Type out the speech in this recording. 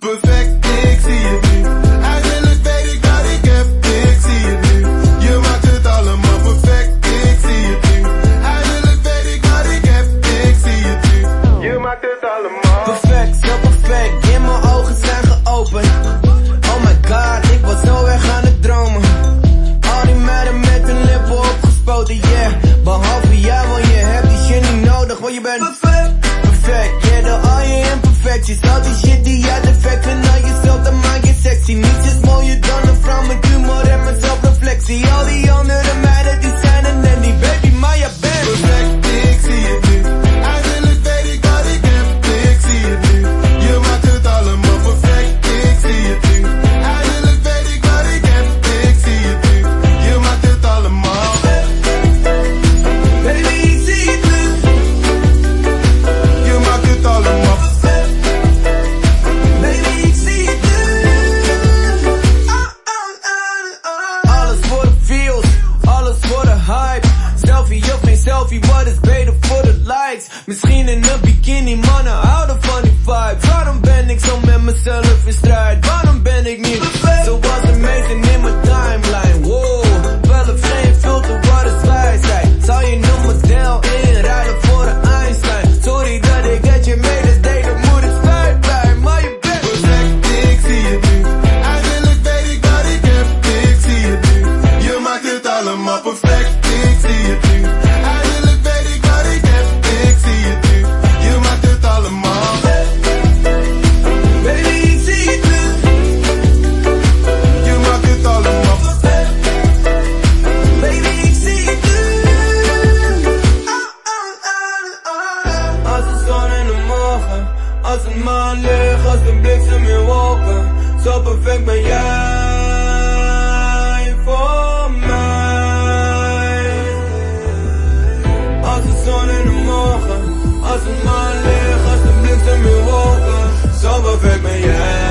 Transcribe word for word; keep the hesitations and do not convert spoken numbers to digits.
perfect, ik zie het nu. Eigenlijk weet ik dat ik heb, ik zie het nu. Je maakt het allemaal perfect, ik zie het nu. Eigenlijk weet ik dat ik heb, ik zie het nu. Je maakt het allemaal perfect, zo perfect, in mijn ogen zijn geopend. Oh my god, ik was zo erg aan het dromen. Al die meiden met hun lippen opgespoten, yeah. Behalve jij, want je hebt die shit niet nodig, want je bent perfect, perfect, yeah, door al je imperfecties. Al die shit die jij defect vindt aan jezelf, dat maakt je sexy. Niets is mooier dan een vrouw met humor en met zelfreflectie. Al die andere meiden die zijn een dandy, baby, maar jij bent perfect, ik zie het nu. Eigenlijk weet ik dat ik heb, ik zie het nu. Je maakt het allemaal perfect, ik zie het nu. Eigenlijk weet ik wat ik heb, ik zie het nu. Je maakt het allemaal baby, ik zie het nu. Je maakt het allemaal baby, ik zie het nu. Ah, ah, ah, ah. Alles voor de feels, alles voor de hype. Selfie of geen selfie, wat is beter voor de likes? Misschien in een bikini, mannen houden van die vibes. Waarom ben ik zo met mezelf in strijd? Waarom ben ik niet zoals de meesten in mijn timeline? Wow, wel of geen filter, wat is wijsheid? Zou je een model inruilen voor een Einstein? Sorry dat ik het je mededeed, dat moet het spijt bij, maar je bent perfect, ik zie het nu. Eigenlijk weet ik dat ik heb, ik zie het nu. Je maakt het allemaal perfect, ik zie het nu. Eigenlijk weet ik wat ik heb, ik zie het nu. Je maakt het allemaal baby, ik zie het nu. Je maakt het allemaal Baby, ik zie het nu. Ah, ah, ah, ah. Als de zon in de morgen, als een maan ligt, als de bliksem in wolken. Zo perfect ben jij voor mij. Als de zon in de morgen, als een maan ligt, als de bliksem in wolken. Zo perfect ben jij.